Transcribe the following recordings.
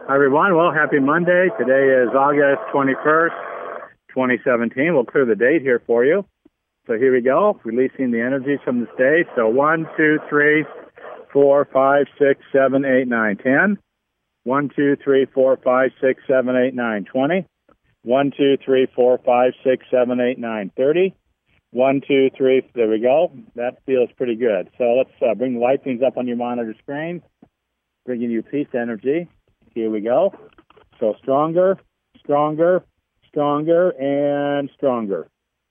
Hi, everyone. Well, happy Monday. Today is August 21st, 2017. We'll clear the date here for you. So here we go, releasing the energies from the stage. So 1, 2, 3, 4, 5, 6, 7, 8, 9, 10. 1, 2, 3, 4, 5, 6, 7, 8, 9, 20. 1, 2, 3, 4, 5, 6, 7, 8, 9, 30. 1, 2, 3, there we go. That feels pretty good. So let's bring the light things up on your monitor screen, bringing you peace energy. Here we go. So stronger, stronger, stronger, and stronger.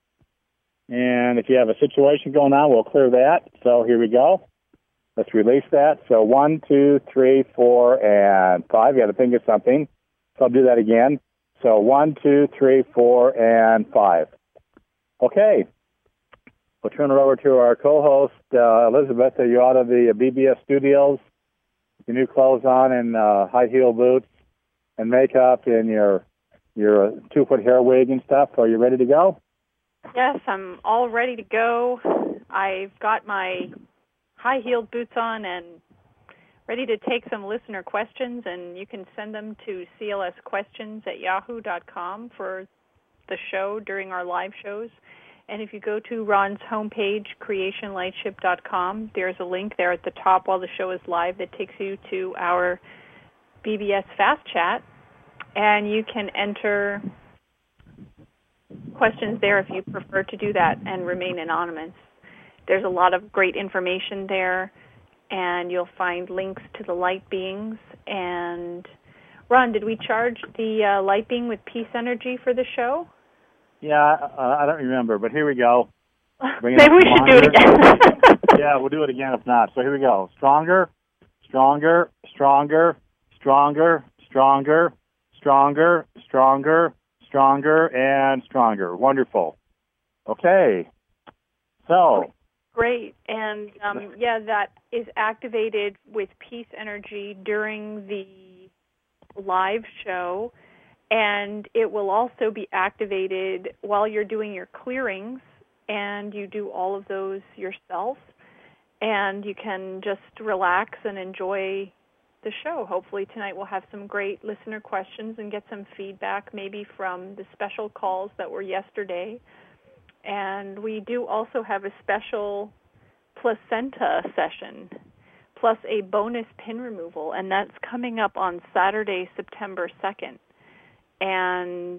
And if you have a situation going on, we'll clear that. So here we go. Let's release that. So 1, 2, 3, 4, and 5. You got to think of something. So I'll do that again. So 1, 2, 3, 4, and 5. Okay. We'll turn it over to our co-host, Elizabeth. Are you out of the BBS studios? Your new clothes on and high heel boots and makeup and your 2-foot hair wig and stuff. Are you ready to go? Yes, I'm all ready to go. I've got my high-heeled boots on and ready to take some listener questions, and you can send them to clsquestions@yahoo.com for the show during our live shows. And if you go to Ron's homepage, creationlightship.com, there's a link there at the top while the show is live that takes you to our BBS Fast Chat, and you can enter questions there if you prefer to do that and remain anonymous. There's a lot of great information there, and you'll find links to the light beings. And Ron, did we charge the light being with peace energy for the show? Yeah, I don't remember, but here we go. Maybe we should do it again. Yeah, we'll do it again if not. So here we go. Stronger, stronger, stronger, stronger, stronger, stronger, stronger, stronger, and stronger. Wonderful. Okay. So. Great. And, that is activated with peace energy during the live show. And it will also be activated while you're doing your clearings, and you do all of those yourself. And you can just relax and enjoy the show. Hopefully tonight we'll have some great listener questions and get some feedback maybe from the special calls that were yesterday. And we do also have a special placenta session, plus a bonus pin removal, and that's coming up on Saturday, September 2nd. And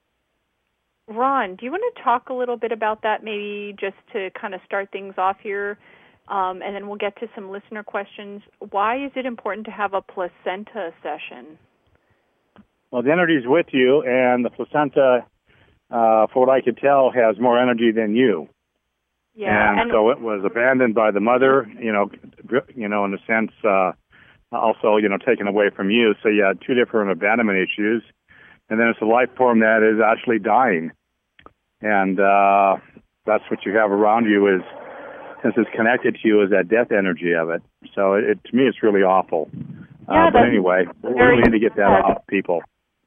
Ron, do you want to talk a little bit about that, maybe just to kind of start things off here, and then we'll get to some listener questions. Why is it important to have a placenta session? Well, the energy is with you, and the placenta, for what I could tell, has more energy than you. Yeah, and so it was abandoned by the mother, in a sense, also, taken away from you. So you had two different abandonment issues. And then it's a life form that is actually dying. And that's what you have around you is, since it's connected to you, is that death energy of it. So to me, it's really awful. Yeah, but anyway, we need to get that off people.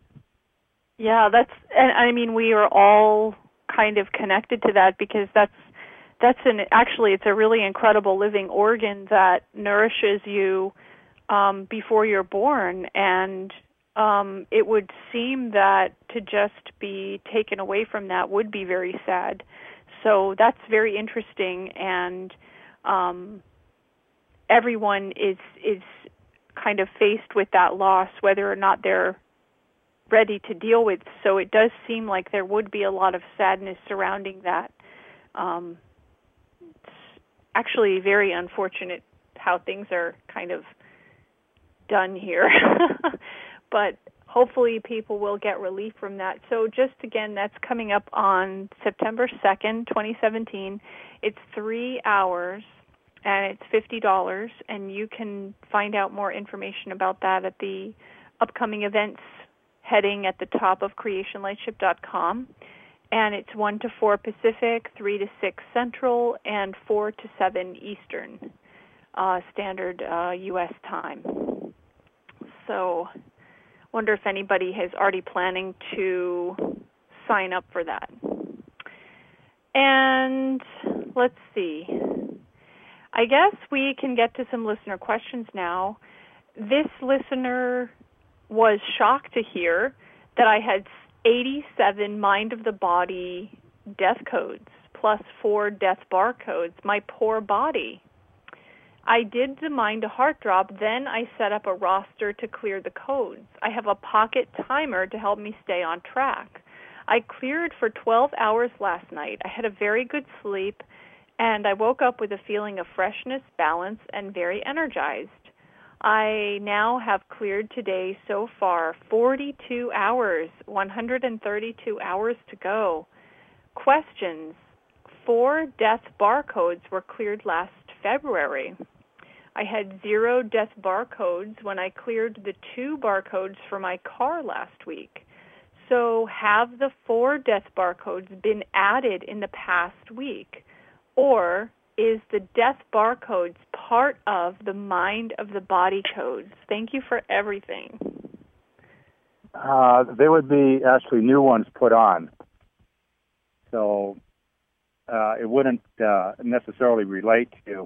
Yeah, we are all kind of connected to that because actually it's a really incredible living organ that nourishes you before you're born, and it would seem that to just be taken away from that would be very sad. So that's very interesting, and everyone is kind of faced with that loss, whether or not they're ready to deal with. So it does seem like there would be a lot of sadness surrounding that. It's actually very unfortunate how things are kind of done here. But hopefully people will get relief from that. So just again, that's coming up on September 2nd, 2017. It's 3 hours, and it's $50, and you can find out more information about that at the upcoming events heading at the top of creationlightship.com. And it's 1 to 4 Pacific, 3 to 6 Central, and 4 to 7 Eastern Standard U.S. time. So wonder if anybody is already planning to sign up for that. And let's see. I guess we can get to some listener questions now. This listener was shocked to hear that I had 87 mind of the body death codes plus 4 death barcodes. My poor body. I did the mind to heart drop, then I set up a roster to clear the codes. I have a pocket timer to help me stay on track. I cleared for 12 hours last night. I had a very good sleep, and I woke up with a feeling of freshness, balance, and very energized. I now have cleared today so far 42 hours, 132 hours to go. Questions. 4 death barcodes were cleared last February. I had 0 death barcodes when I cleared the 2 barcodes for my car last week. So have the 4 death barcodes been added in the past week? Or is the death barcodes part of the mind of the body codes? Thank you for everything. There would be actually new ones put on. So it wouldn't necessarily relate to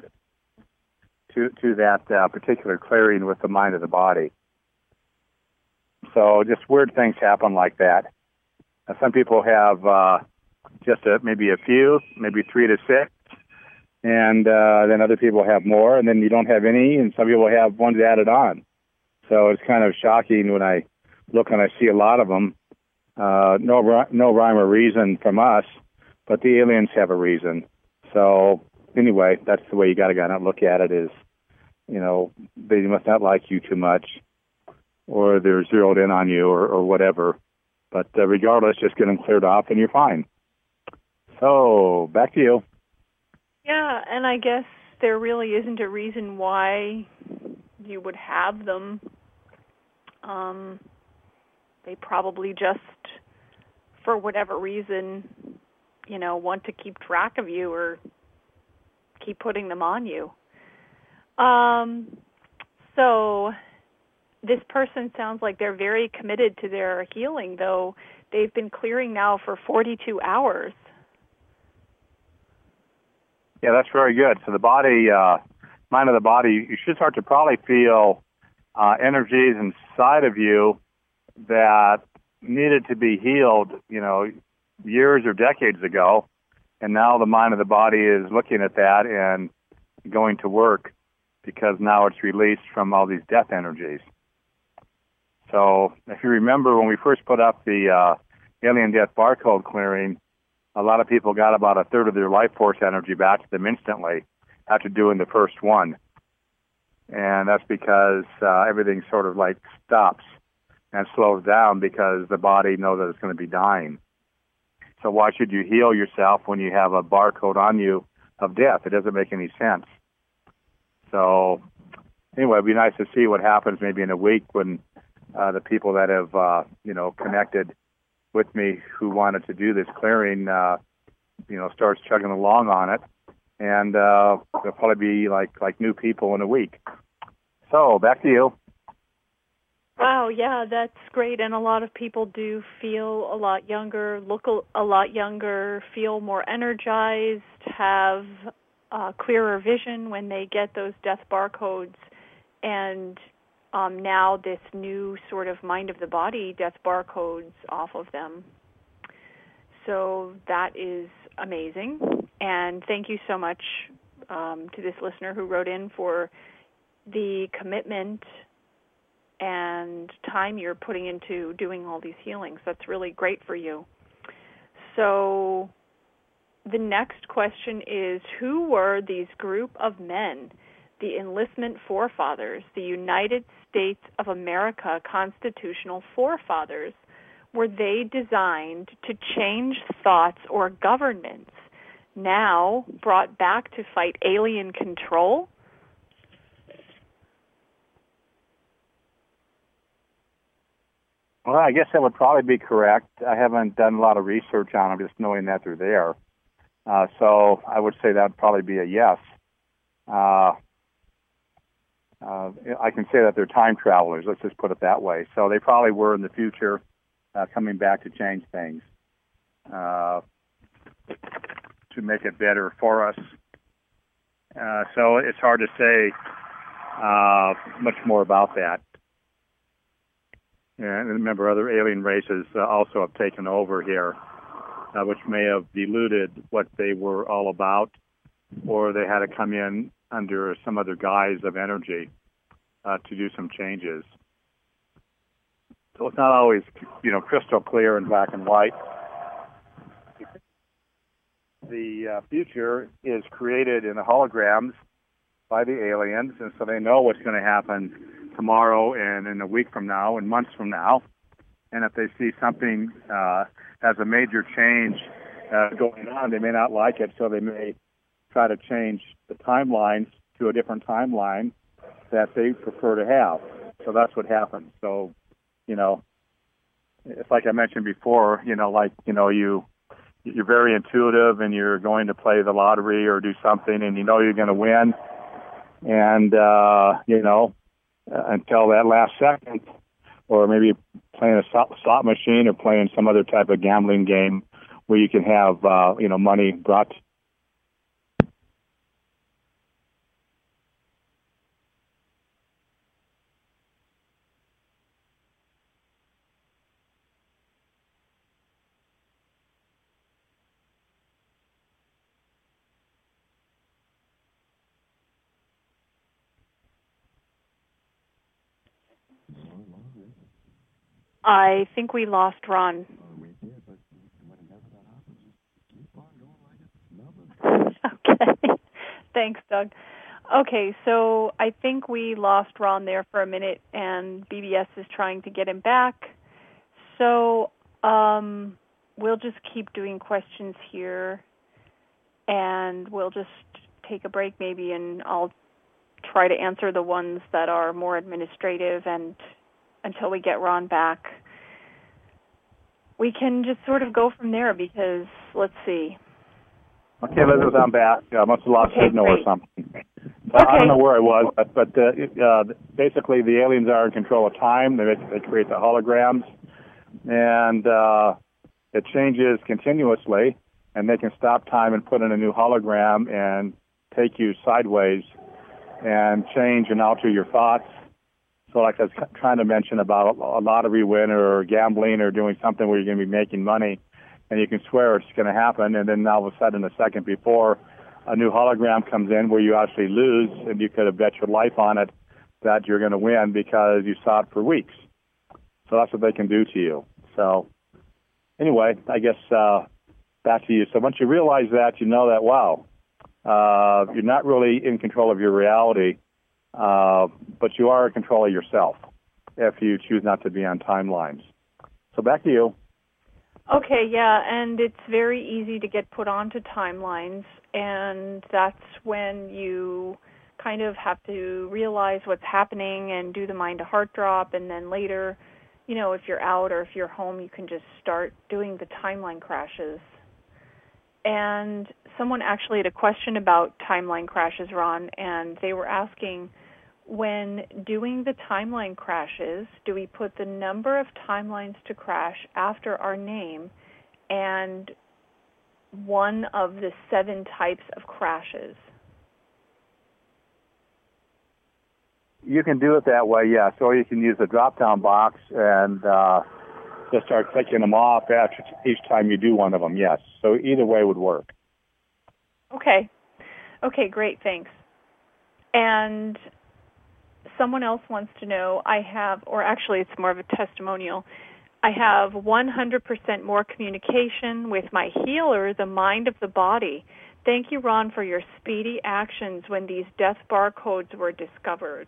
that particular clearing with the mind of the body. So just weird things happen like that. Some people have just maybe a few, maybe 3 to 6, and then other people have more, and then you don't have any, and some people have ones added on. So it's kind of shocking when I look and I see a lot of them. No rhyme or reason from us, but the aliens have a reason. So anyway, that's the way you got to kind of look at it is, they must not like you too much, or they're zeroed in on you or whatever. But regardless, just get them cleared off and you're fine. So back to you. Yeah, and I guess there really isn't a reason why you would have them. They probably just, for whatever reason, want to keep track of you or keep putting them on you. So this person sounds like they're very committed to their healing, though they've been clearing now for 42 hours. Yeah, that's very good. So the body, mind of the body, you should start to probably feel energies inside of you that needed to be healed, years or decades ago. And now the mind of the body is looking at that and going to work because now it's released from all these death energies. So if you remember when we first put up the alien death barcode clearing, a lot of people got about a third of their life force energy back to them instantly after doing the first one. And that's because everything sort of like stops and slows down because the body knows that it's going to be dying. So why should you heal yourself when you have a barcode on you of death? It doesn't make any sense. So anyway, it'd be nice to see what happens maybe in a week when the people that have, connected with me who wanted to do this clearing, starts chugging along on it. And they'll probably be like new people in a week. So back to you. Wow, yeah, that's great. And a lot of people do feel a lot younger, look a lot younger, feel more energized, have clearer vision when they get those death barcodes. And now this new sort of mind of the body death barcodes off of them. So that is amazing. And thank you so much to this listener who wrote in for the commitment and time you're putting into doing all these healings. That's really great for you. So the next question is, who were these group of men, the enlistment forefathers, the United States of America constitutional forefathers? Were they designed to change thoughts or governments, now brought back to fight alien control? Well, I guess that would probably be correct. I haven't done a lot of research on them, just knowing that they're there. So I would say that would probably be a yes. I can say that they're time travelers, let's just put it that way. So they probably were in the future coming back to change things, to make it better for us. So it's hard to say much more about that. And remember, other alien races also have taken over here, which may have diluted what they were all about, or they had to come in under some other guise of energy to do some changes. So it's not always, crystal clear and black and white. The future is created in the holograms by the aliens, and so they know what's going to happen tomorrow and in a week from now and months from now. And if they see something has a major change going on, they may not like it, so they may try to change the timelines to a different timeline that they prefer to have. So that's what happens. So, it's like I mentioned before, you're very intuitive and you're going to play the lottery or do something and you're going to win. And, until that last second, or maybe playing a slot machine or playing some other type of gambling game where you can have, money brought. I think we lost Ron. Okay. Thanks, Doug. Okay, so I think we lost Ron there for a minute, and BBS is trying to get him back. So we'll just keep doing questions here, and we'll just take a break maybe, and I'll try to answer the ones that are more administrative, and until we get Ron back. We can just sort of go from there because, let's see. Okay, Elizabeth, I'm back. I must have lost signal great. or something. Okay. I don't know where I was, but basically the aliens are in control of time. They create the holograms, and it changes continuously, and they can stop time and put in a new hologram and take you sideways and change and alter your thoughts. So like I was trying to mention about a lottery winner or gambling or doing something where you're going to be making money, and you can swear it's going to happen, and then all of a sudden, a second before, a new hologram comes in where you actually lose, and you could have bet your life on it that you're going to win because you saw it for weeks. So that's what they can do to you. So anyway, I guess back to you. So once you realize that, you know that, wow, you're not really in control of your reality, but you are in control of yourself if you choose not to be on timelines. So back to you. Okay, yeah, and it's very easy to get put onto timelines, and that's when you kind of have to realize what's happening and do the mind-to-heart drop, and then later, if you're out or if you're home, you can just start doing the timeline crashes. And someone actually had a question about timeline crashes, Ron, and they were asking, when doing the timeline crashes, do we put the number of timelines to crash after our name and one of the 7 types of crashes? You can do it that way, yes. Or you can use the drop-down box and just start clicking them off after each time you do one of them, yes. So either way would work. Okay. Okay, great, thanks. And someone else wants to know, actually it's more of a testimonial, I have 100% more communication with my healer, the mind of the body. Thank you, Ron, for your speedy actions when these death barcodes were discovered.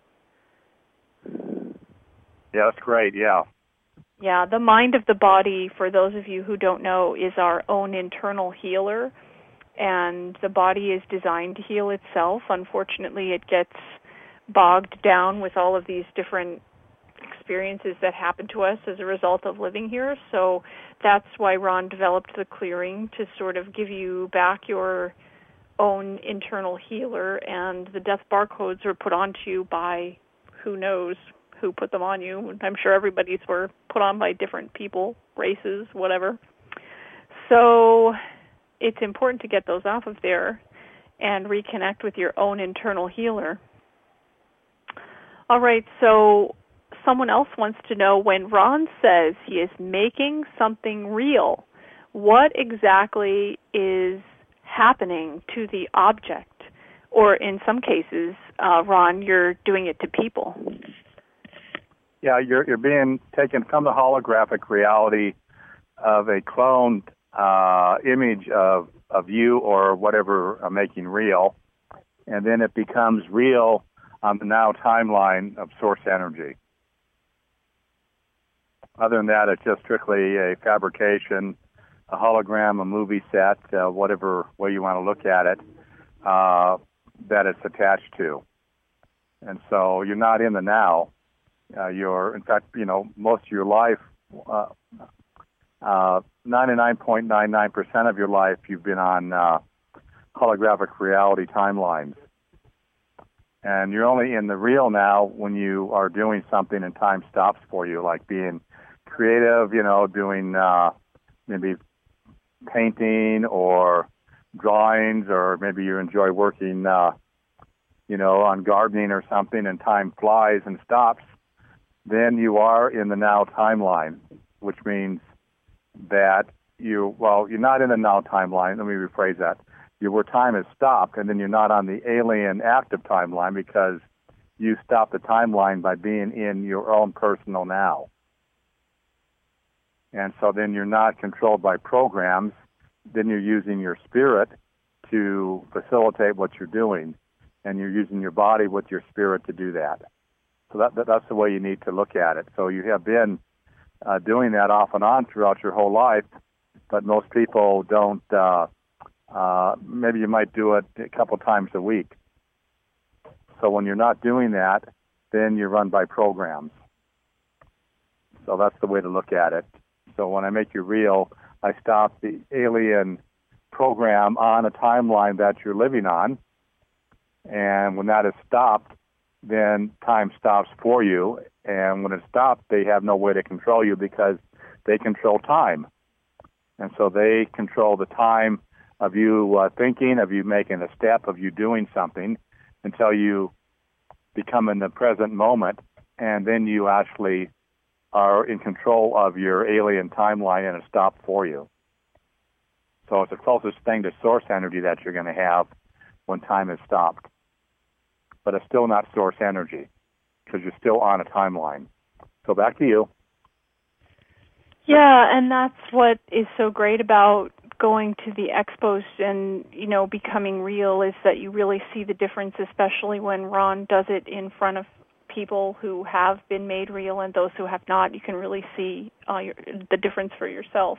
Yeah, that's great, yeah. Yeah, the mind of the body, for those of you who don't know, is our own internal healer, and the body is designed to heal itself. Unfortunately, it gets bogged down with all of these different experiences that happen to us as a result of living here. So that's why Ron developed the clearing, to sort of give you back your own internal healer, and the death barcodes were put onto you by who knows who put them on you. I'm sure everybody's were put on by different people, races, whatever. So it's important to get those off of there and reconnect with your own internal healer. All right, so someone else wants to know, when Ron says he is making something real, what exactly is happening to the object? Or in some cases, Ron, you're doing it to people. Yeah, you're being taken from the holographic reality of a cloned image of you or whatever I'm making real, and then it becomes real on the now timeline of source energy. Other than that, it's just strictly a fabrication, a hologram, a movie set, whatever way you want to look at it, that it's attached to. And so you're not in the now. You're, in fact, most of your life, 99.99% of your life, you've been on holographic reality timelines. And you're only in the real now when you are doing something and time stops for you, like being creative, doing maybe painting or drawings, or maybe you enjoy working, on gardening or something, and time flies and stops. Then you are in the now timeline, which means that you're not in the now timeline. Let me rephrase that. Where time has stopped, and then you're not on the alien active timeline because you stop the timeline by being in your own personal now. And so then you're not controlled by programs. Then you're using your spirit to facilitate what you're doing, and you're using your body with your spirit to do that. So that's the way you need to look at it. So you have been doing that off and on throughout your whole life, but most people don't. Maybe you might do it a couple times a week. So when you're not doing that, then you're run by programs. So that's the way to look at it. So when I make you real, I stop the alien program on a timeline that you're living on. And when that is stopped, then time stops for you. And when it stops, they have no way to control you because they control time. And so they control the time of you thinking, of you making a step, of you doing something, until you become in the present moment, and then you actually are in control of your alien timeline, and it stopped for you. So it's the closest thing to source energy that you're going to have when time is stopped. But it's still not source energy because you're still on a timeline. So back to you. Yeah, and that's what is so great about going to the expos and, becoming real, is that you really see the difference, especially when Ron does it in front of people who have been made real and those who have not. You can really see the difference for yourself.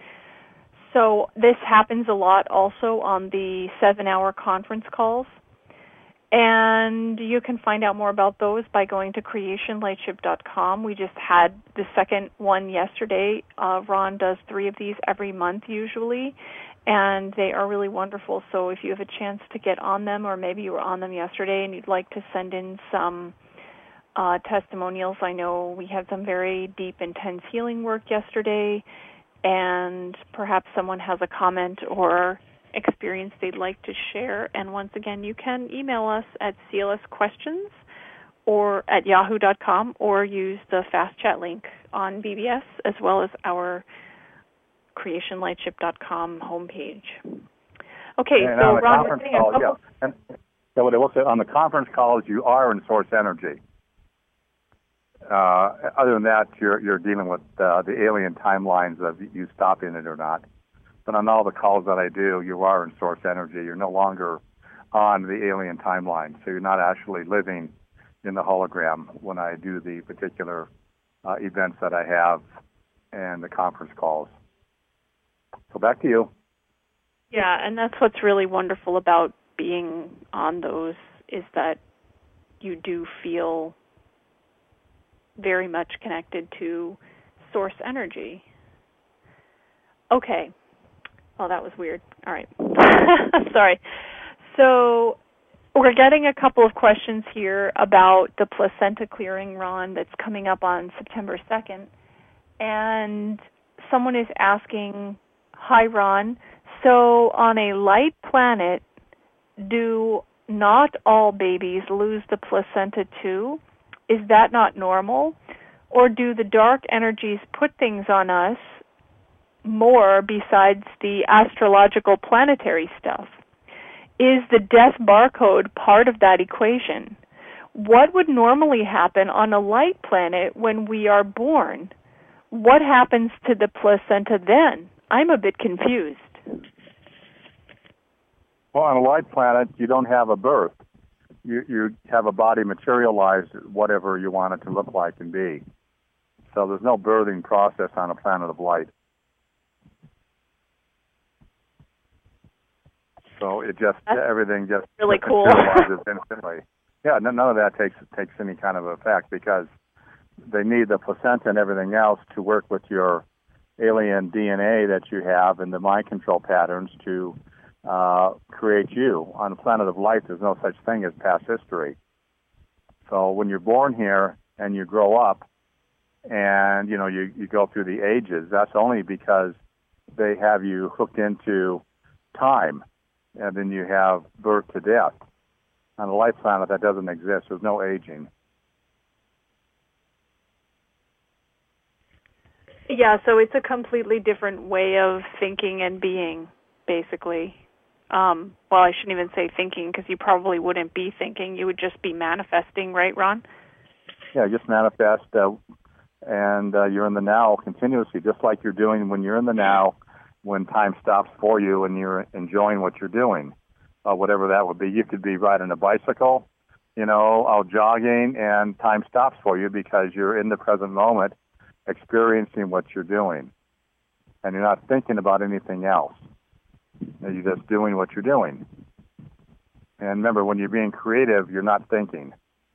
So this happens a lot also on the 7-hour conference calls. And you can find out more about those by going to creationlightship.com. We just had the second one yesterday. Ron does 3 of these every month usually, and they are really wonderful. So if you have a chance to get on them, or maybe you were on them yesterday and you'd like to send in some testimonials. I know we had some very deep, intense healing work yesterday, and perhaps someone has a comment or experience they'd like to share. And once again, you can email us at clsquestions or at yahoo.com, or use the Fast Chat link on BBS, as well as our creationlightship.com homepage. Okay, and so on the Ron, conference call, and so what I will say, on the conference calls, you are in source energy. Other than that, you're dealing with the alien timelines of you stopping it or not. But on all the calls that I do, you are in source energy. You're no longer on the alien timeline, so you're not actually living in the hologram when I do the particular events that I have and the conference calls. So back to you. Yeah, and that's what's really wonderful about being on those, is that you do feel very much connected to source energy. Okay. Oh, that was weird. All right. Sorry. So we're getting a couple of questions here about the placenta clearing, Ron, that's coming up on September 2nd. And someone is asking, hi, Ron, so on a light planet, do not all babies lose the placenta too? Is that not normal? or do the dark energies put things on us more besides the astrological planetary stuff? Is the death barcode part of that equation? What would normally happen on a light planet when we are born? What happens to the placenta then? I'm a bit confused. Well, on a light planet, you don't have a birth. You have a body materialize whatever you want it to look like and be. So there's no birthing process on a planet of light. So it just, everything just really cool. materializes instantly. Yeah, none of that takes any kind of effect because they need the placenta and everything else to work with your alien DNA that you have and the mind control patterns to create you. On the planet of light, there's no such thing as past history. So when you're born here and you grow up and, you go through the ages, that's only because they have you hooked into time, and then you have birth to death. On a light planet, that doesn't exist. There's no aging. Yeah, so it's a completely different way of thinking and being, basically. Well, I shouldn't even say thinking because you probably wouldn't be thinking. You would just be manifesting, right, Ron? Yeah, just manifest, and you're in the now continuously, just like you're doing when you're in the now, when time stops for you and you're enjoying what you're doing, whatever that would be. You could be riding a bicycle, out jogging, and time stops for you because you're in the present moment experiencing what you're doing, and you're not thinking about anything else. You're just doing what you're doing. And remember, when you're being creative, you're not thinking.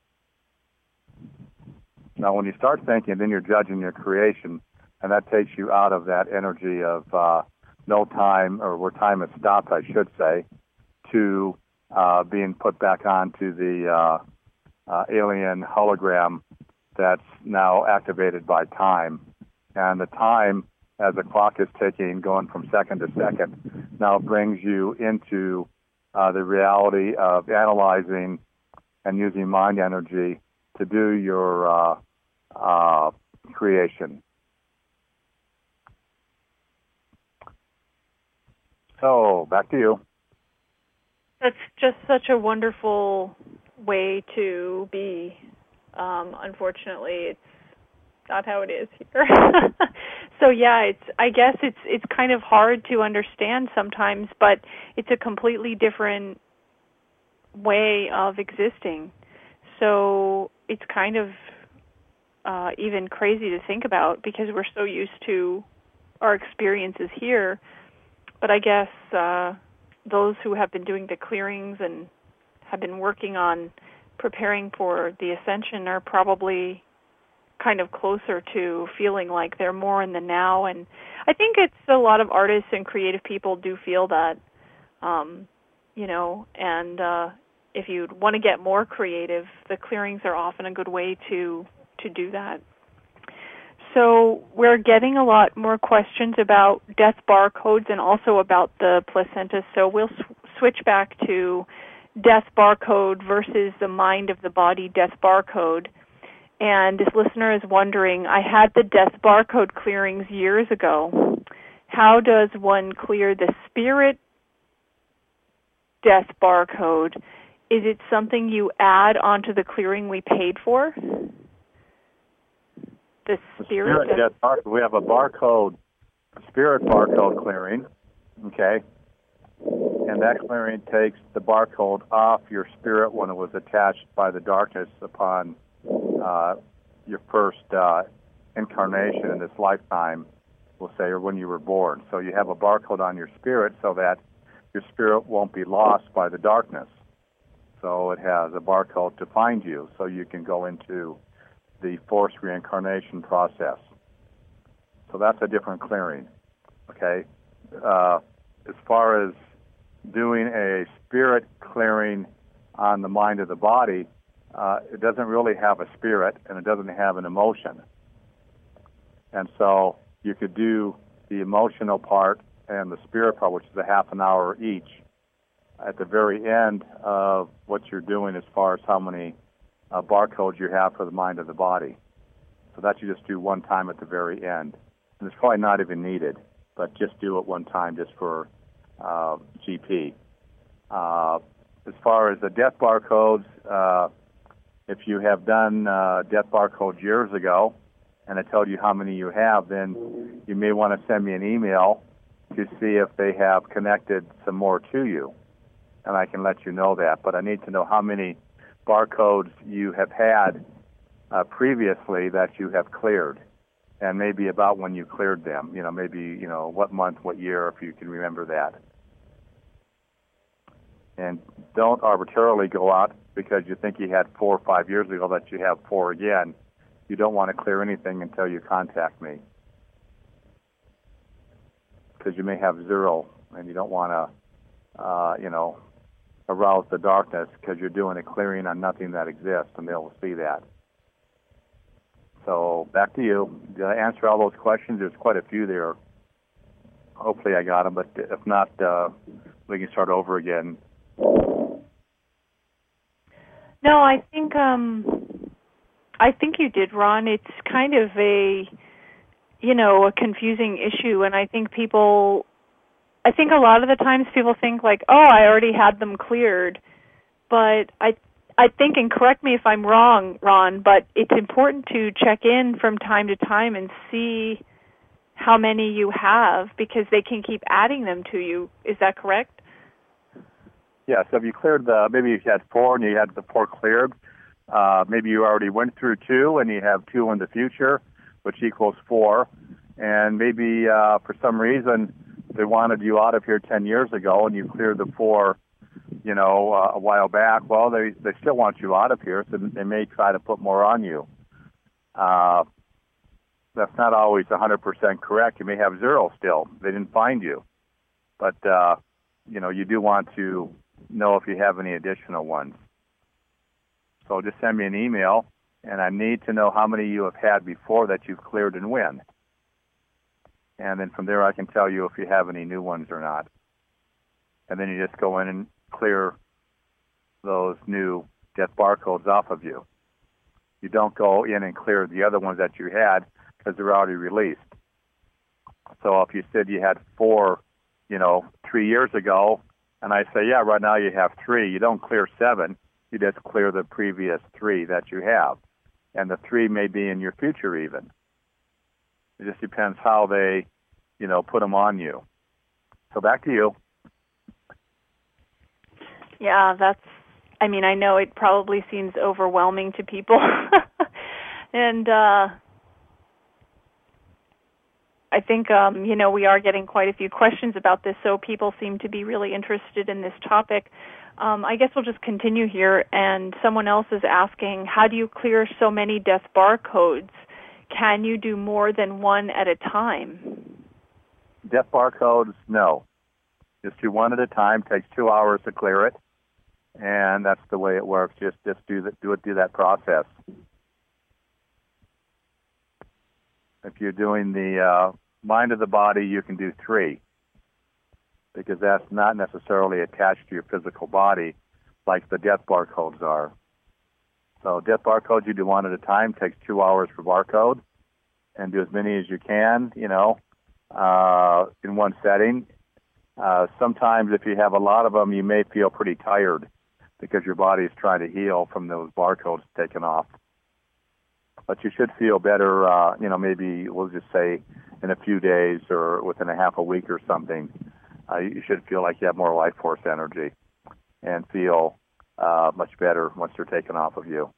Now, when you start thinking, then you're judging your creation, and that takes you out of that energy of no time, or where time has stopped, I should say, to being put back onto the alien hologram that's now activated by time. And the time, as the clock is ticking, going from second to second, now brings you into the reality of analyzing and using mind energy to do your creation. So, back to you. That's just such a wonderful way to be. Unfortunately, it's not how it is here. So yeah, I guess it's kind of hard to understand sometimes, but it's a completely different way of existing. So it's kind of even crazy to think about because we're so used to our experiences here. But I guess those who have been doing the clearings and have been working on preparing for the ascension are probably kind of closer to feeling like they're more in the now. And I think it's a lot of artists and creative people do feel that, and if you want to get more creative, the clearings are often a good way to do that. So we're getting a lot more questions about death barcodes and also about the placenta. So we'll switch back to death barcode versus the mind of the body death barcode. And this listener is wondering, I had the death barcode clearings years ago. How does one clear the spirit death barcode? Is it something you add onto the clearing we paid for? The spirit death barcode. We have a barcode, spirit barcode clearing, okay? And that clearing takes the barcode off your spirit when it was attached by the darkness upon your first incarnation in this lifetime, we'll say, or when you were born. So you have a barcode on your spirit so that your spirit won't be lost by the darkness. So it has a barcode to find you so you can go into the forced reincarnation process. So that's a different clearing, okay? As far as doing a spirit clearing on the mind of the body, it doesn't really have a spirit and it doesn't have an emotion. And so you could do the emotional part and the spirit part, which is a half an hour each, at the very end of what you're doing as far as how many barcodes you have for the mind of the body. So that you just do one time at the very end. And it's probably not even needed, but just do it one time just for GP. As far as the death barcodes, if you have done death barcodes years ago, and I told you how many you have, then you may want to send me an email to see if they have connected some more to you, and I can let you know that. But I need to know how many barcodes you have had previously that you have cleared, and maybe about when you cleared them. Maybe what month, what year, if you can remember that. And don't arbitrarily go out because you think you had 4 or 5 years ago that you have 4 again. You don't want to clear anything until you contact me, because you may have 0, and you don't want to, arouse the darkness because you're doing a clearing on nothing that exists, and they'll see that. So back to you. Did I answer all those questions? There's quite a few there. Hopefully I got them, but if not, we can start over again. No, I think you did, Ron. It's kind of a confusing issue, and I think a lot of the times people think like, oh, I already had them cleared, but I think, and correct me if I'm wrong, Ron, but it's important to check in from time to time and see how many you have, because they can keep adding them to you. Is that correct? Yeah, so if you cleared maybe you had 4 and you had the 4 cleared, maybe you already went through 2 and you have 2 in the future, which equals 4, and maybe for some reason they wanted you out of here 10 years ago and you cleared the 4, a while back. Well, they still want you out of here, so they may try to put more on you. That's not always 100% correct. You may have 0 still. They didn't find you. But, you do want to know if you have any additional ones. So just send me an email, and I need to know how many you have had before that you've cleared and when. And then from there I can tell you if you have any new ones or not. And then you just go in and clear those new death barcodes off of you. You don't go in and clear the other ones that you had because they're already released. So if you said you had 4, 3 years ago, and I say, yeah, right now you have 3, you don't clear 7, you just clear the previous 3 that you have. And the 3 may be in your future even. It just depends how they, put them on you. So back to you. Yeah, I know it probably seems overwhelming to people. And I think, we are getting quite a few questions about this, so people seem to be really interested in this topic. I guess we'll just continue here, and someone else is asking, how do you clear so many death barcodes? Can you do more than one at a time? Death barcodes, no. Just do one at a time. Takes 2 hours to clear it, and that's the way it works. Just do that process. If you're doing the mind of the body, you can do 3, because that's not necessarily attached to your physical body like the death barcodes are. So death barcodes, you do one at a time. Takes 2 hours per barcode, and do as many as you can, in one setting. Sometimes if you have a lot of them, you may feel pretty tired because your body is trying to heal from those barcodes taken off. But you should feel better, maybe we'll just say in a few days or within a half a week or something. You should feel like you have more life force energy and feel much better once they're taken off of you.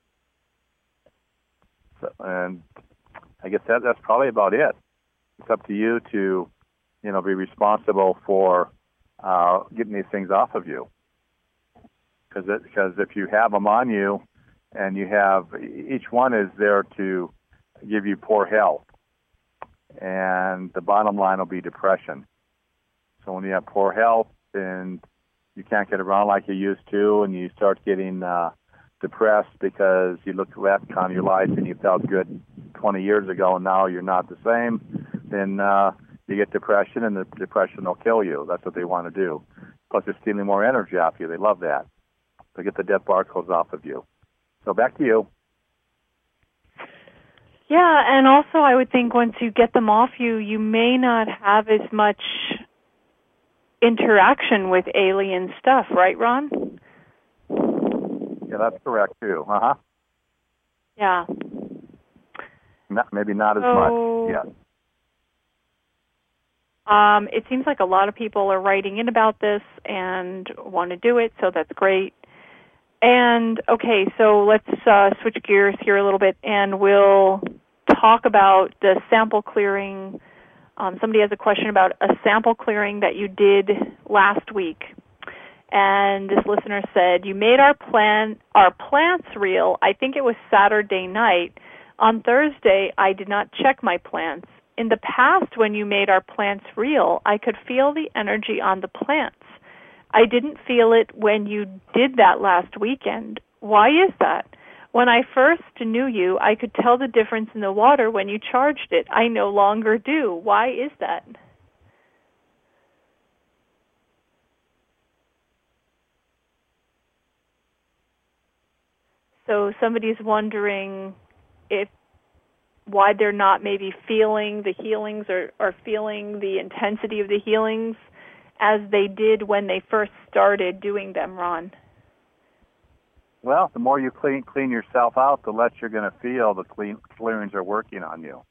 So, and I guess that's probably about it. It's up to you to, be responsible for getting these things off of you. Because if you have them on you, and you have, each one is there to give you poor health, and the bottom line will be depression. So when you have poor health and you can't get around like you used to, and you start getting depressed because you look back on your life and you felt good 20 years ago and now you're not the same, then you get depression, and the depression will kill you. That's what they want to do. Plus they're stealing more energy off you. They love that. So get the death barcodes off of you. So back to you. Yeah, and also I would think once you get them off you, you may not have as much interaction with alien stuff, right, Ron? Yeah, that's correct too. Uh-huh. Yeah. Maybe not as much. Yeah. It seems like a lot of people are writing in about this and want to do it, so that's great. And, okay, so let's switch gears here a little bit, and we'll talk about the sample clearing. Somebody has a question about a sample clearing that you did last week. And this listener said, you made our plants real. I think it was Saturday night. On Thursday, I did not check my plants. In the past, when you made our plants real, I could feel the energy on the plants. I didn't feel it when you did that last weekend. Why is that? When I first knew you, I could tell the difference in the water when you charged it. I no longer do. Why is that? So somebody's wondering why they're not maybe feeling the healings or feeling the intensity of the healings as they did when they first started doing them, Ron. Well, the more you clean yourself out, the less you're going to feel the clearings are working on you.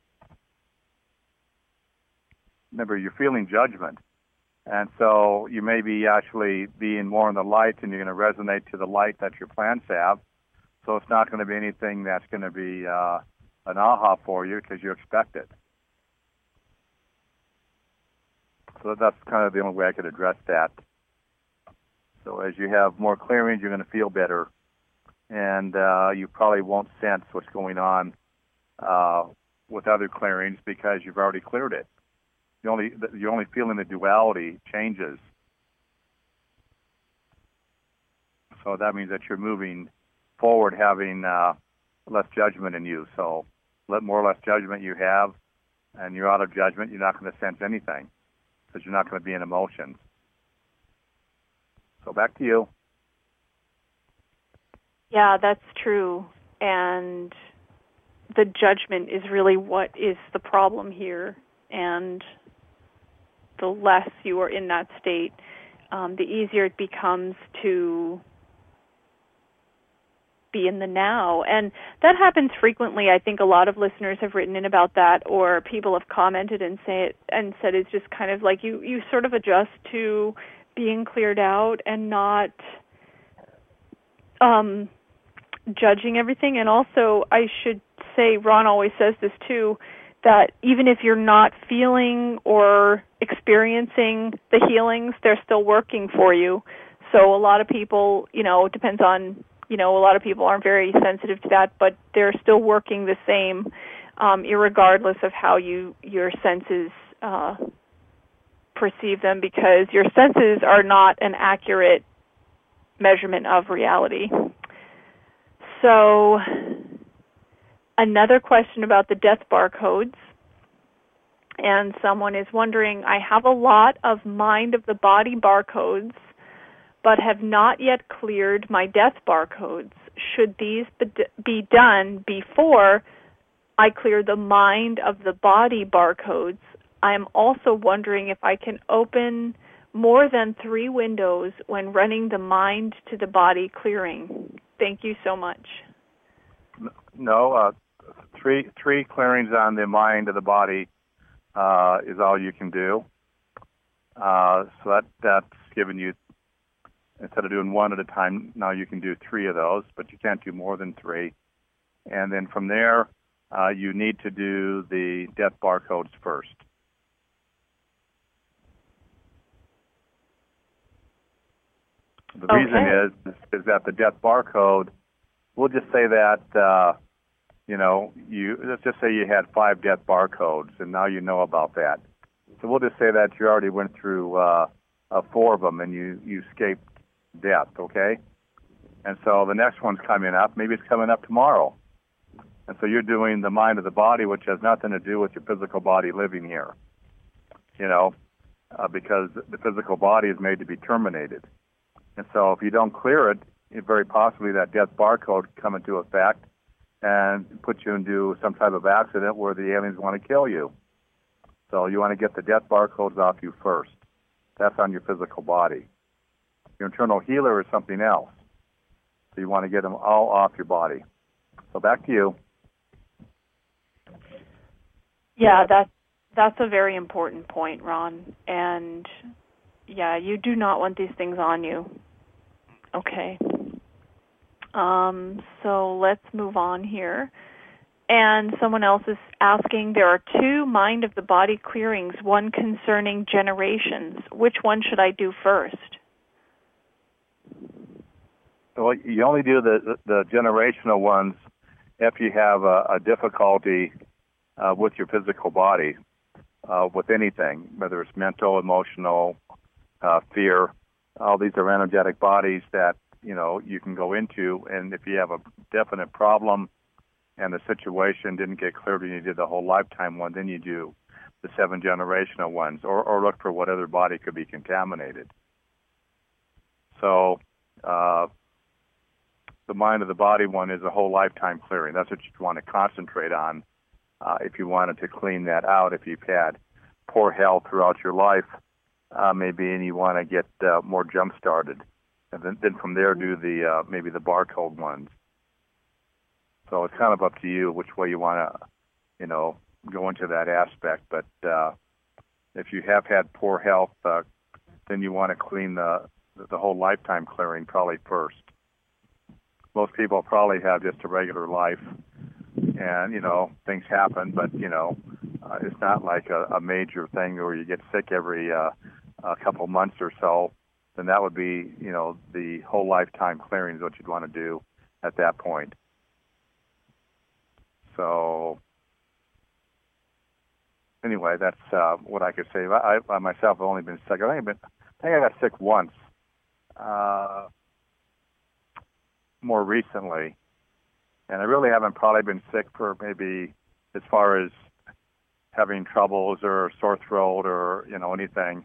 Remember, you're feeling judgment. And so you may be actually being more in the light, and you're going to resonate to the light that your plants have. So it's not going to be anything that's going to be an aha for you because you expect it. So that's kind of the only way I could address that. So as you have more clearings, you're going to feel better, and you probably won't sense what's going on with other clearings because you've already cleared it. You're only feeling the duality changes. So that means that you're moving forward, having less judgment in you. So more or less judgment you have, and you're out of judgment, you're not going to sense anything because you're not going to be in emotions. So back to you. Yeah, that's true. And the judgment is really what is the problem here. And the less you are in that state, the easier it becomes to be in the now. And that happens frequently. I think a lot of listeners have written in about that, or people have commented and said it's just kind of like you sort of adjust to being cleared out and not judging everything. And also, I should say, Ron always says this too, that even if you're not feeling or experiencing the healings, they're still working for you. So a lot of people, it depends on, a lot of people aren't very sensitive to that, but they're still working the same, irregardless of how your senses perceive them, because your senses are not an accurate measurement of reality. So another question about the death barcodes, and someone is wondering, I have a lot of mind of the body barcodes, but have not yet cleared my death barcodes. Should these be done before I clear the mind of the body barcodes? I am also wondering if I can open more than 3 windows when running the mind to the body clearing. Thank you so much. No, three clearings on the mind of the body is all you can do. So that's giving you, instead of doing 1 at a time, now you can do 3 of those, but you can't do more than 3. And then from there, you need to do the death barcodes first. The reason is that the death barcode, we'll just say that, let's just say you had 5 death barcodes, and now you know about that. So we'll just say that you already went through 4 of them, and you escaped death, okay? And so the next one's coming up. Maybe it's coming up tomorrow. And so you're doing the mind of the body, which has nothing to do with your physical body living here, because the physical body is made to be terminated. And so if you don't clear it, very possibly that death barcode could come into effect, and put you into some type of accident where the aliens want to kill you. So you want to get the death barcodes off you first. That's on your physical body. Your internal healer is something else. So you want to get them all off your body. So back to you. Yeah, that's a very important point, Ron. And yeah, you do not want these things on you. Okay. So let's move on here. And someone else is asking, there are 2 mind of the body clearings, one concerning generations. Which one should I do first? Well, you only do the generational ones if you have a difficulty with your physical body, with anything, whether it's mental, emotional, fear. All these are energetic bodies that, you can go into, and if you have a definite problem and the situation didn't get cleared and you did the whole lifetime one, then you do the 7 generational ones, or look for what other body could be contaminated. So the mind of the body one is a whole lifetime clearing. That's what you want to concentrate on if you wanted to clean that out. If you've had poor health throughout your life, maybe, and you want to get more jump-started. And then from there do the maybe the barcode ones. So it's kind of up to you which way you want to, go into that aspect. But if you have had poor health, then you want to clean the whole lifetime clearing probably first. Most people probably have just a regular life, and things happen, but it's not like a major thing where you get sick every a couple months or so. Then that would be the whole lifetime clearing is what you'd want to do at that point. So anyway, that's what I could say. I myself have only been sick. I think I got sick once, more recently, and I really haven't probably been sick for maybe as far as having troubles or sore throat or anything.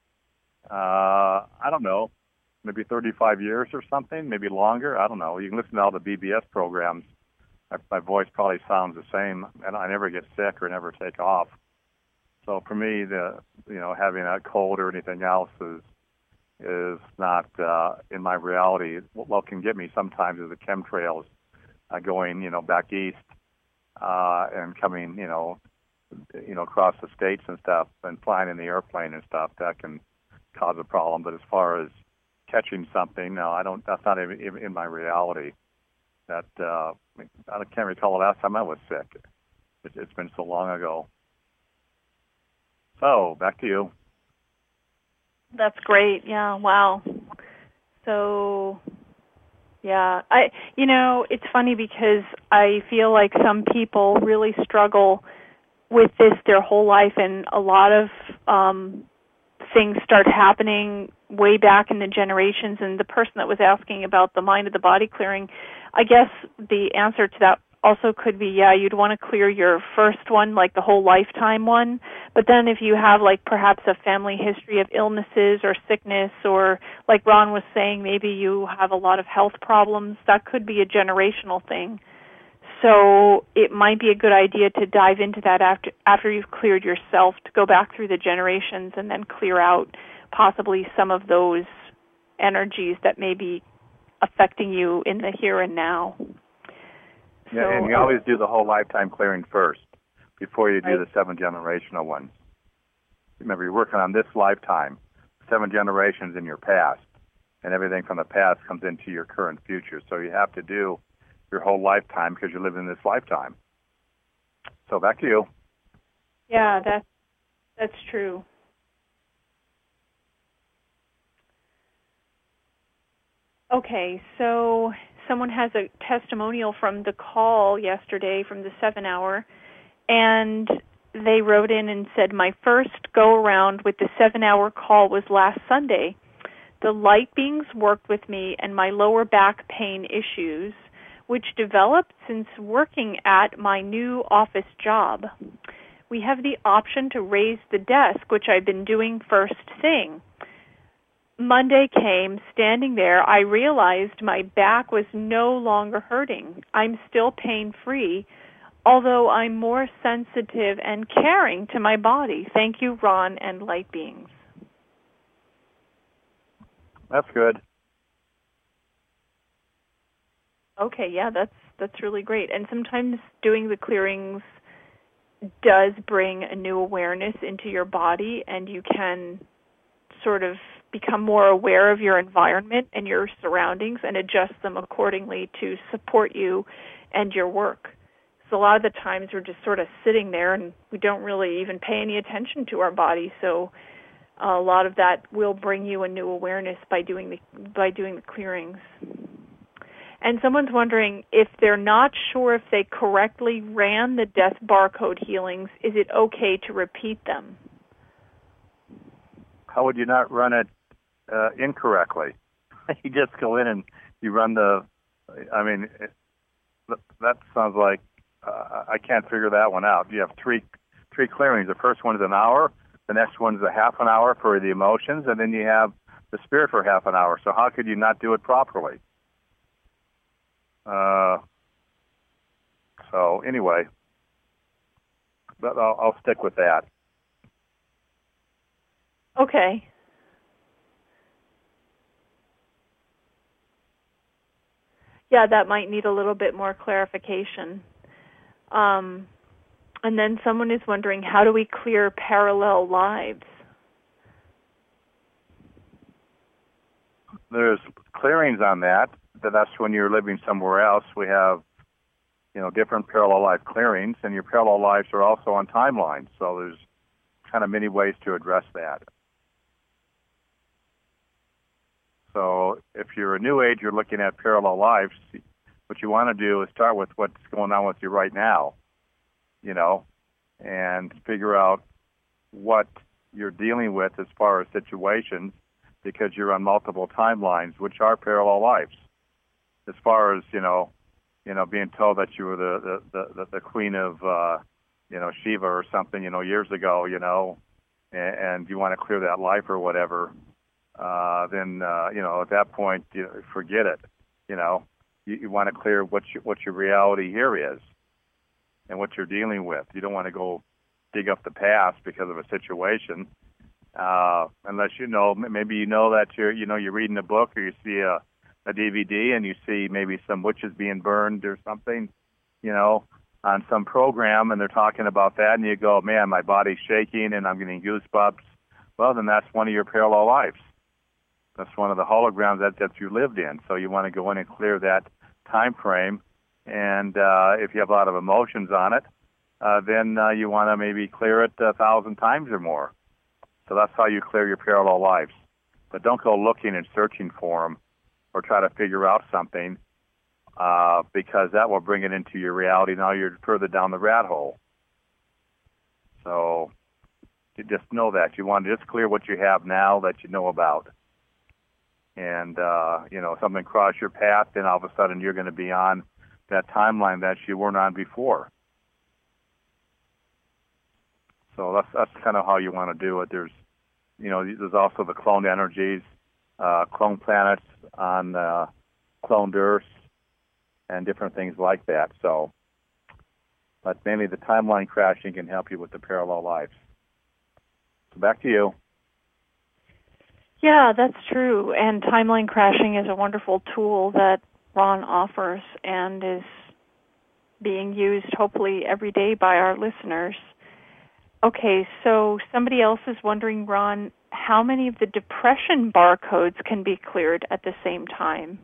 I don't know, maybe 35 years or something, maybe longer. I don't know. You can listen to all the BBS programs. My voice probably sounds the same, and I never get sick or never take off. So for me, having a cold or anything else is not in my reality. What can get me sometimes is the chemtrails going, back east and coming, across the states and stuff, and flying in the airplane and stuff. That can cause a problem. But as far as catching something, no, I don't. That's not in my reality. That I can't recall the last time I was sick. It's been so long ago. So back to you. That's great. Yeah. Wow. So, yeah, it's funny because I feel like some people really struggle with this their whole life, and a lot of things start happening way back in the generations. And the person that was asking about the mind of the body clearing, I guess the answer to that also could be, you'd want to clear your first one, like the whole lifetime one. But then if you have like perhaps a family history of illnesses or sickness, or like Ron was saying, maybe you have a lot of health problems, that could be a generational thing. So it might be a good idea to dive into that after you've cleared yourself, to go back through the generations and then clear out possibly some of those energies that may be affecting you in the here and now. Yeah, so, and you always do the whole lifetime clearing first before you do the 7 generational ones. Remember, you're working on this lifetime, 7 generations in your past, and everything from the past comes into your current future. So you have to do your whole lifetime because you're living this lifetime. So back to you. Yeah, that's true. Okay, so someone has a testimonial from the call yesterday from the 7 hour, and they wrote in and said, my first go-around with the 7 hour call was last Sunday. The light beings worked with me and my lower back pain issues, which developed since working at my new office job. We have the option to raise the desk, which I've been doing first thing. Monday came, standing there, I realized my back was no longer hurting. I'm still pain-free, although I'm more sensitive and caring to my body. Thank you, Ron and Light Beings. That's good. Okay, yeah, that's really great. And sometimes doing the clearings does bring a new awareness into your body, and you can sort of become more aware of your environment and your surroundings and adjust them accordingly to support you and your work. So a lot of the times we're just sort of sitting there and we don't really even pay any attention to our body. So a lot of that will bring you a new awareness by doing the clearings. And someone's wondering if they're not sure if they correctly ran the death barcode healings, is it okay to repeat them? How would you not run it incorrectly? You just go in and you run that sounds like I can't figure that one out. You have three clearings. The first one is an hour. The next one is a half an hour for the emotions, and then you have the spirit for half an hour. So how could you not do it properly? So anyway, but I'll stick with that. Okay. Yeah, that might need a little bit more clarification. And then someone is wondering, how do we clear parallel lives? There's clearings on that. That's when you're living somewhere else. We have, different parallel life clearings, and your parallel lives are also on timelines. So there's kind of many ways to address that. So if you're a new age, you're looking at parallel lives, what you want to do is start with what's going on with you right now, and figure out what you're dealing with as far as situations, because you're on multiple timelines, which are parallel lives. As far as, being told that you were the queen of, Shiva or something, years ago, and you want to clear that life or whatever, then at that point, forget it. You want to clear what your reality here is and what you're dealing with. You don't want to go dig up the past because of a situation, unless maybe that you're reading a book or you see a DVD and you see maybe some witches being burned or something, on some program, and they're talking about that, and you go, man, my body's shaking and I'm getting goosebumps. Well, then that's one of your parallel lives. That's one of the holograms that you lived in. So you want to go in and clear that time frame. And if you have a lot of emotions on it, then you want to maybe clear it 1,000 times or more. So that's how you clear your parallel lives. But don't go looking and searching for them or try to figure out something, because that will bring it into your reality. Now you're further down the rat hole. So you just know that. You want to just clear what you have now that you know about. And, something crossed your path, then all of a sudden you're going to be on that timeline that you weren't on before. So that's kind of how you want to do it. There's also the cloned energies, clone planets on cloned Earths, and different things like that. So, but mainly the timeline crashing can help you with the parallel lives. So back to you. Yeah, that's true. And timeline crashing is a wonderful tool that Ron offers and is being used hopefully every day by our listeners. Okay, so somebody else is wondering, Ron, how many of the depression barcodes can be cleared at the same time?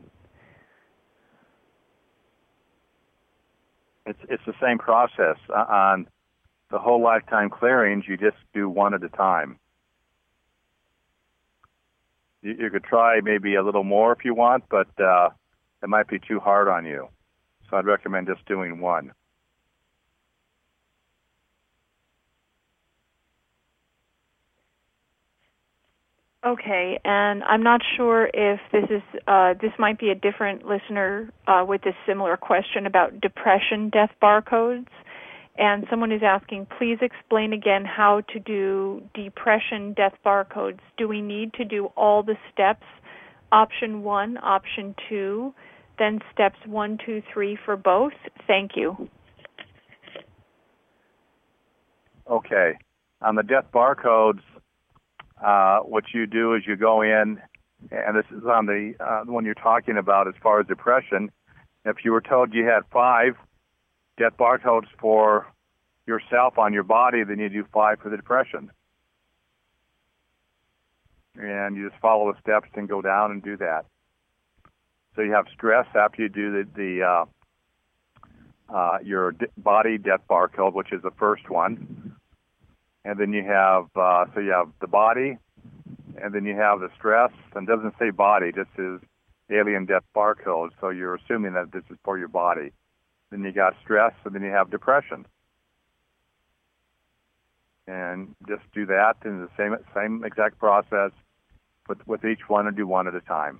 It's the same process. On the whole lifetime clearings, you just do one at a time. You could try maybe a little more if you want, but it might be too hard on you. So I'd recommend just doing one. Okay, and I'm not sure if this might be a different listener with a similar question about depression death barcodes. And someone is asking, please explain again how to do depression death barcodes. Do we need to do all the steps? Option 1, option 2, then steps 1, 2, 3 for both? Thank you. Okay. On the death barcodes, what you do is you go in, and this is on the one you're talking about as far as depression. If you were told you had 5 death barcodes for yourself on your body, then you do 5 for the depression. And you just follow the steps and go down and do that. So you have stress after you do your body death barcode, which is the first one. And then you have, so you have the body, and then you have the stress, and it doesn't say body, it just says alien death barcode, so you're assuming that this is for your body. Then you got stress, and then you have depression. And just do that in the same exact process with each one, and do one at a time.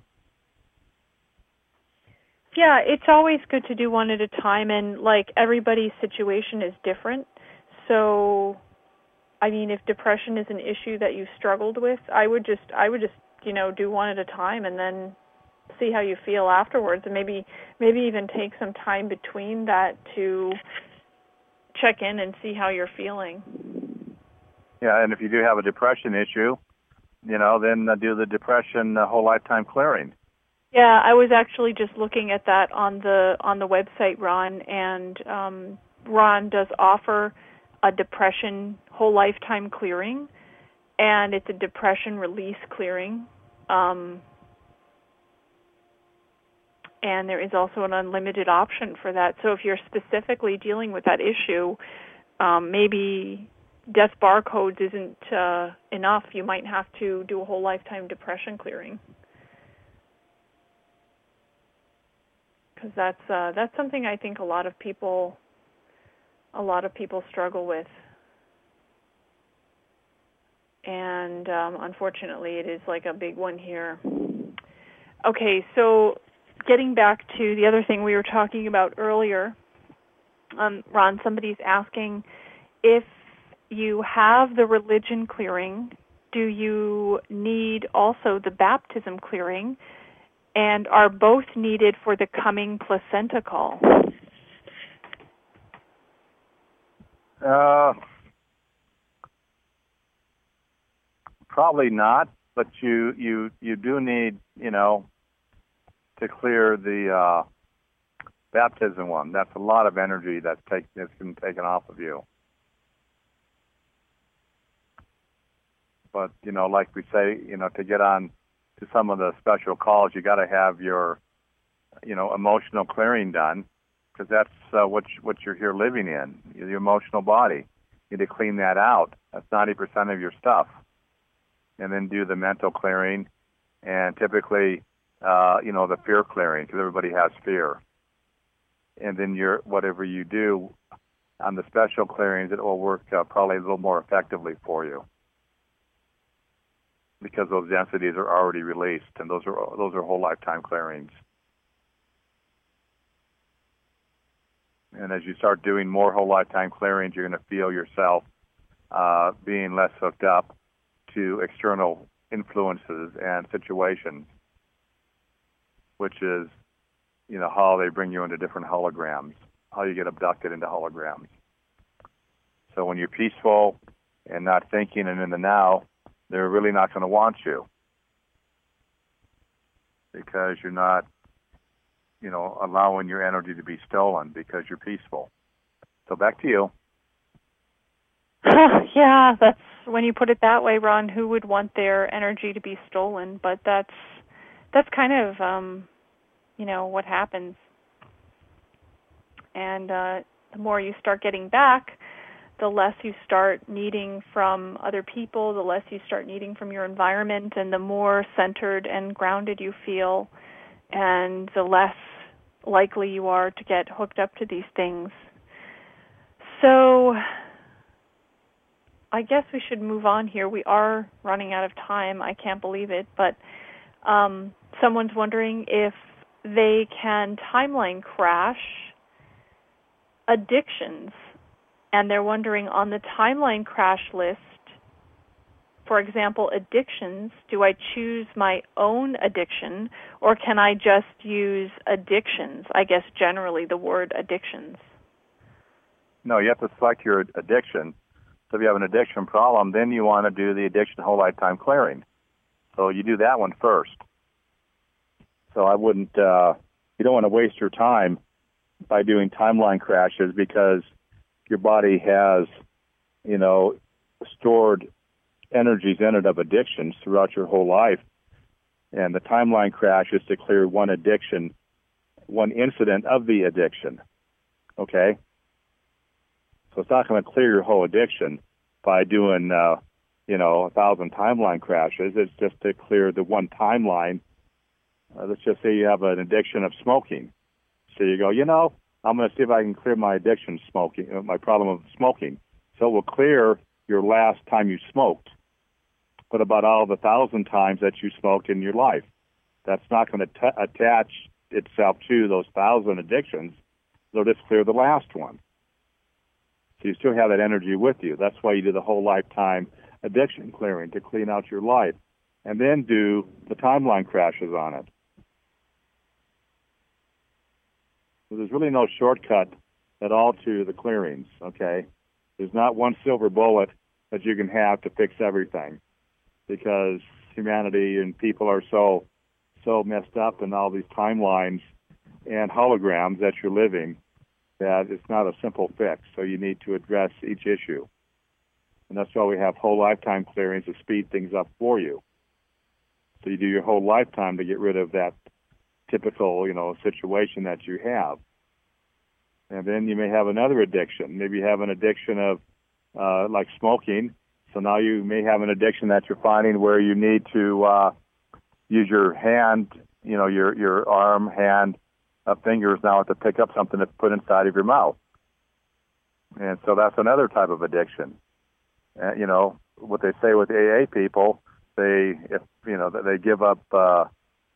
Yeah, it's always good to do one at a time, and like everybody's situation is different. So, I mean, if depression is an issue that you struggled with, I would just do one at a time, and then see how you feel afterwards, and maybe even take some time between that to check in and see how you're feeling. Yeah, and if you do have a depression issue, then do the depression whole lifetime clearing. Yeah, I was actually just looking at that on the website, Ron, and Ron does offer a depression whole lifetime clearing, and it's a depression release clearing. And there is also an unlimited option for that. So if you're specifically dealing with that issue, maybe death barcodes isn't enough. You might have to do a whole lifetime depression clearing, because that's something I think a lot of people struggle with, and unfortunately, it is like a big one here. Okay, so getting back to the other thing we were talking about earlier, Ron, somebody's asking, if you have the religion clearing, do you need also the baptism clearing, and are both needed for the coming placenta call? Probably not, but you do need, to clear the baptism one. That's a lot of energy that's been taken off of you. But, like we say, to get on to some of the special calls, you got to have your, emotional clearing done, because that's what you're here living in, your emotional body. You need to clean that out. That's 90% of your stuff. And then do the mental clearing, and typically, the fear clearing, because everybody has fear. And then whatever you do on the special clearings, it will work probably a little more effectively for you, because those densities are already released, and those are whole lifetime clearings. And as you start doing more whole lifetime clearings, you're going to feel yourself being less hooked up to external influences and situations, which is, how they bring you into different holograms, how you get abducted into holograms. So when you're peaceful and not thinking and in the now, they're really not going to want you, because you're not, allowing your energy to be stolen because you're peaceful. So back to you. Yeah, that's, when you put it that way, Ron, who would want their energy to be stolen? But that's kind of, what happens. And the more you start getting back, the less you start needing from other people, the less you start needing from your environment, and the more centered and grounded you feel, and the less likely you are to get hooked up to these things. So I guess we should move on here. We are running out of time. I can't believe it. But someone's wondering if they can timeline crash addictions and they're wondering on the timeline crash list, for example, addictions, do I choose my own addiction, or can I just use addictions? I guess generally the word addictions. No, you have to select your addiction. So if you have an addiction problem, then you want to do the addiction whole lifetime clearing. So you do that one first. So I wouldn't, you don't want to waste your time by doing timeline crashes because your body has, stored energies in it of addictions throughout your whole life. And the timeline crash is to clear one addiction, one incident of the addiction. Okay? So it's not going to clear your whole addiction by doing, 1,000 timeline crashes. It's just to clear the one timeline. Let's just say you have an addiction of smoking. So you go, I'm going to see if I can clear my addiction smoking, my problem of smoking. So it will clear your last time you smoked. But about all the 1,000 times that you smoked in your life, that's not going to attach itself to those 1,000 addictions. They'll just clear the last one. So you still have that energy with you. That's why you do the whole lifetime addiction clearing, to clean out your life, and then do the timeline crashes on it. So there's really no shortcut at all to the clearings, okay? There's not one silver bullet that you can have to fix everything, because humanity and people are so messed up in all these timelines and holograms that you're living that it's not a simple fix. So you need to address each issue. And that's why we have whole lifetime clearings to speed things up for you. So you do your whole lifetime to get rid of that typical, situation that you have. And then you may have another addiction. Maybe you have an addiction of like smoking. So now you may have an addiction that you're finding where you need to use your hand, your arm, hand, fingers now to pick up something to put inside of your mouth. And so that's another type of addiction. What they say with AA people, they give up, the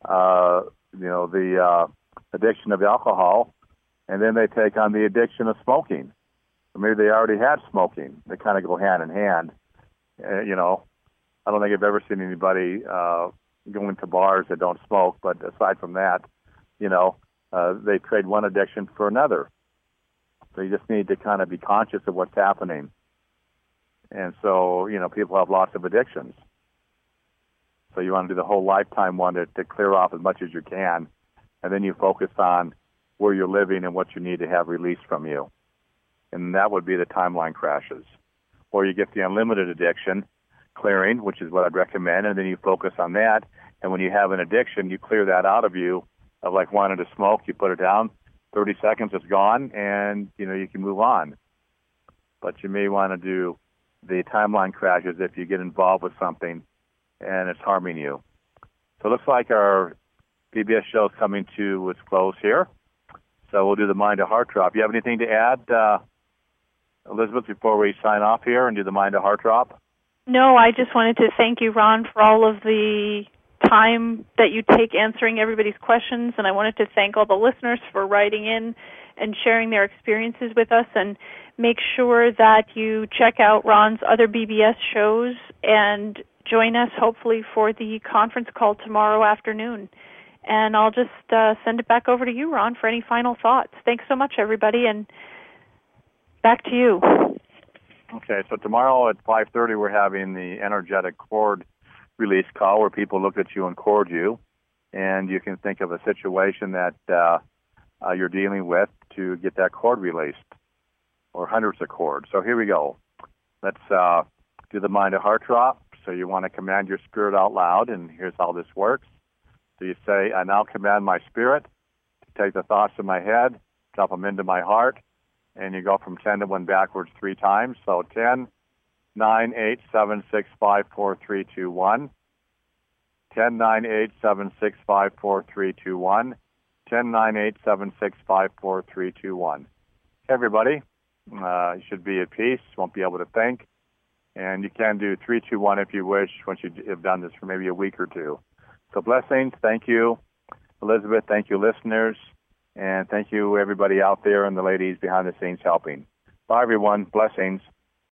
addiction of alcohol, and then they take on the addiction of smoking. Or maybe they already had smoking. They kind of go hand in hand. I don't think I've ever seen anybody going to bars that don't smoke, but aside from that, they trade one addiction for another. So you just need to kind of be conscious of what's happening. And so, people have lots of addictions. So you want to do the whole lifetime one to clear off as much as you can, and then you focus on where you're living and what you need to have released from you. And that would be the timeline crashes. Or you get the unlimited addiction clearing, which is what I'd recommend, and then you focus on that. And when you have an addiction, you clear that out of you, of like wanting to smoke, you put it down, 30 seconds, it's gone, and, you can move on. But you may want to do the timeline crashes if you get involved with something and it's harming you. So it looks like our PBS show is coming to its close here. So we'll do the Mind to Heart Drop. You have anything to add, Elizabeth, before we sign off here and do the Mind to Heart Drop? No, I just wanted to thank you, Ron, for all of the time that you take answering everybody's questions, and I wanted to thank all the listeners for writing in and sharing their experiences with us, and make sure that you check out Ron's other BBS shows and join us hopefully for the conference call tomorrow afternoon. And I'll just send it back over to you, Ron, for any final thoughts. Thanks so much, everybody, and back to you. Okay, so tomorrow at 5:30 we're having the energetic cord release call where people look at you and cord you, and you can think of a situation that you're dealing with to get that cord released, or hundreds of cords. So here we go. Let's do the Mind to Heart Drop. So you want to command your spirit out loud, and here's how this works. So you say, I now command my spirit to take the thoughts in my head, drop them into my heart, and you go from 10 to 1 backwards 3 times. So 10, 9, 8, 7, 6, 5, 4, 3, 2, 1. 10, 9, 8, 7, 6, 5, 4, 3, 2, 1. 10, 9, 8, 7, 6, 5, 4, 3, 2, 1. Everybody, you should be at peace, won't be able to think. And you can do 3, 2, 1 if you wish once you have done this for maybe a week or two. So blessings. Thank you, Elizabeth. Thank you, listeners. And thank you, everybody out there and the ladies behind the scenes helping. Bye, everyone. Blessings.